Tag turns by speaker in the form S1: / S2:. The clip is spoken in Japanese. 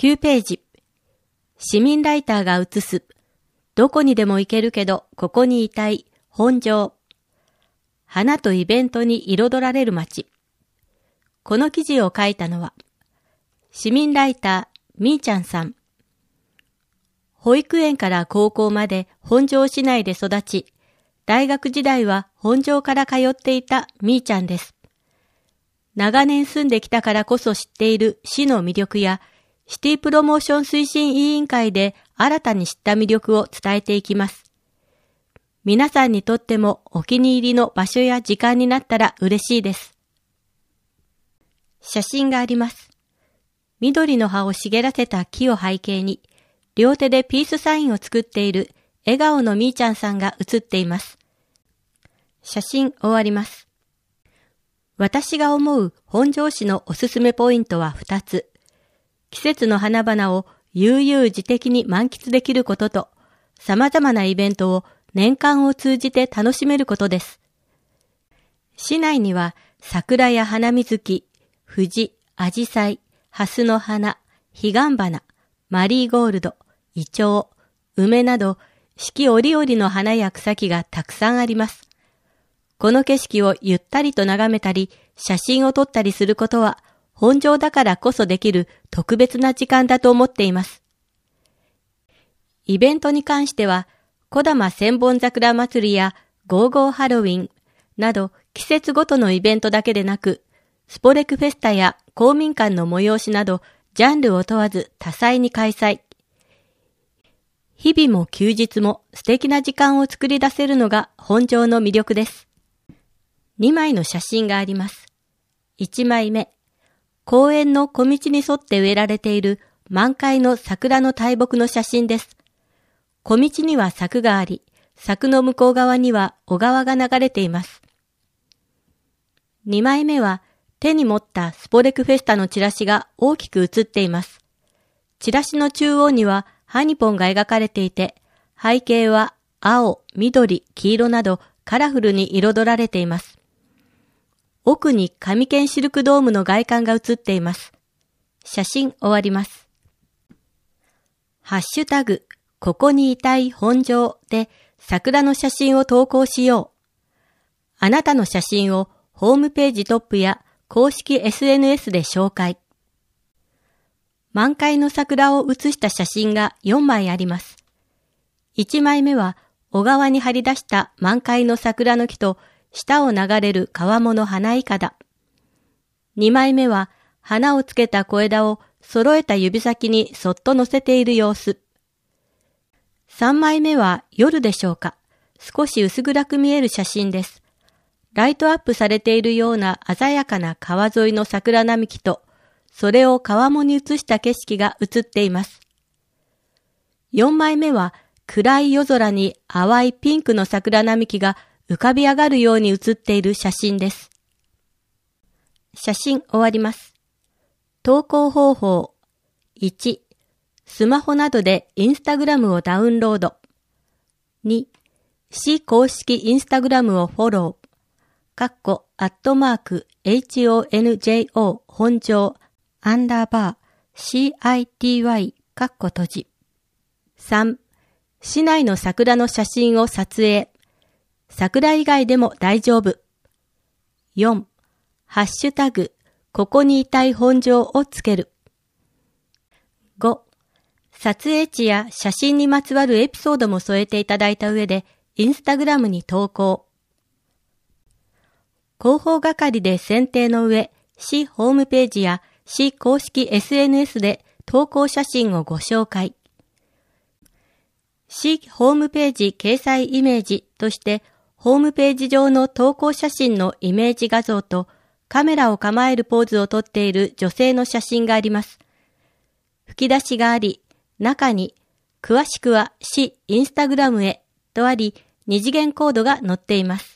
S1: 9ページ。市民ライターが写す。どこにでも行けるけど、ここにいたい。本庄。花とイベントに彩られる街。この記事を書いたのは、市民ライター、みーちゃんさん。保育園から高校まで本庄市内で育ち、大学時代は本庄から通っていたみーちゃんです。長年住んできたからこそ知っている市の魅力や、シティプロモーション推進委員会で新たに知った魅力を伝えていきます。皆さんにとってもお気に入りの場所や時間になったら嬉しいです。写真があります。緑の葉を茂らせた木を背景に、両手でピースサインを作っている笑顔のみーちゃんさんが写っています。写真終わります。私が思う本庄市のおすすめポイントは2つ。季節の花々を悠々自適に満喫できることと、様々なイベントを年間を通じて楽しめることです。市内には桜や花水木、藤、アジサイ、ハスの花、彼岸花、マリーゴールド、イチョウ、梅など四季折々の花や草木がたくさんあります。この景色をゆったりと眺めたり、写真を撮ったりすることは、本庄だからこそできる特別な時間だと思っています。イベントに関しては、小玉千本桜祭りやゴーゴーハロウィンなど季節ごとのイベントだけでなく、スポレクフェスタや公民館の催しなどジャンルを問わず多彩に開催。日々も休日も素敵な時間を作り出せるのが本庄の魅力です。2枚の写真があります。1枚目。公園の小道に沿って植えられている満開の桜の大木の写真です。小道には柵があり、柵の向こう側には小川が流れています。2枚目は手に持ったスポレクフェスタのチラシが大きく写っています。チラシの中央にはハニポンが描かれていて、背景は青、緑、黄色などカラフルに彩られています。奥に上県シルクドームの外観が写っています。写真終わります。ハッシュタグ、ここにいたい本庄で桜の写真を投稿しよう。あなたの写真をホームページトップや公式 SNS で紹介。満開の桜を写した写真が4枚あります。1枚目は小川に張り出した満開の桜の木と下を流れる川面の花いかだ。2枚目は花をつけた小枝を揃えた指先にそっと乗せている様子。3枚目は夜でしょうか。少し薄暗く見える写真です。ライトアップされているような鮮やかな川沿いの桜並木と、それを川面に映した景色が映っています。4枚目は暗い夜空に淡いピンクの桜並木が浮かび上がるように写っている写真です。写真終わります。投稿方法。1、スマホなどでインスタグラムをダウンロード。2、市公式インスタグラムをフォロー。@honjo 本庄_city 閉じ。3、市内の桜の写真を撮影。桜以外でも大丈夫。4、ハッシュタグ、ここにいたい本庄をつける。5、撮影地や写真にまつわるエピソードも添えていただいた上で、インスタグラムに投稿。広報係で選定の上、市ホームページや市公式 SNS で投稿写真をご紹介。市ホームページ掲載イメージとして、ホームページ上の投稿写真のイメージ画像とカメラを構えるポーズをとっている女性の写真があります。吹き出しがあり、中に詳しくは市インスタグラムへとあり、二次元コードが載っています。